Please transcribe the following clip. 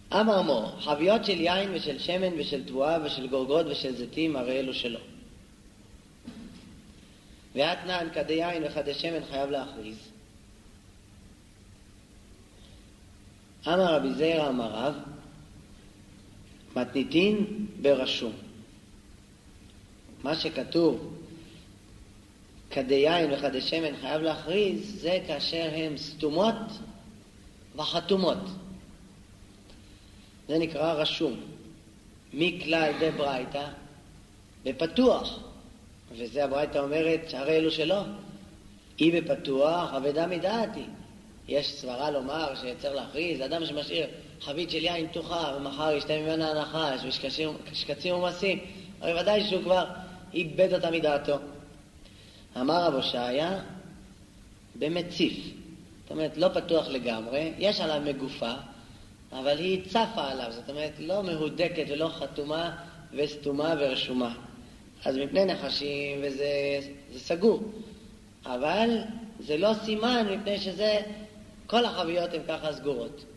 אמר מור, חביות של יין ושל שמן ושל תבואה ושל גורגות ושל זיתים, הרי אלו שלו. ואתנן כדי יין וכדי שמן חייב להכריז. אמר רבי זיירא אמר רב, מתניתין ברשום. מה שכתוב כדי יין וכדי שמן חייב להכריז, זה כאשר הם סתומות וחתומות. זה נקרא רשום. מכלל דברייתא בפתוח. וזה הברייתא אומרת שהרי אלו שלו. היא בפתוח, אבדה מדעתי. יש סברה לומר שצריך להכריז, אדם שמשאיר חבית של יין פתוחה ומחר ישתה ממנה הנחש ושקצים ומסים, הרי ודאי שהוא כבר איבד אותה מדעתו. אמר רב הושעיה במציף, זאת אומרת לא פתוח לגמרי, יש עליו מגופה, אבל היא צפה עליו, זאת אומרת לא מהודקת ולא חתומה וסתומה ורשומה. אז מפני נחשים וזה סגור, אבל זה לא סימן מפני שזה כל החביות הן ככה סגורות.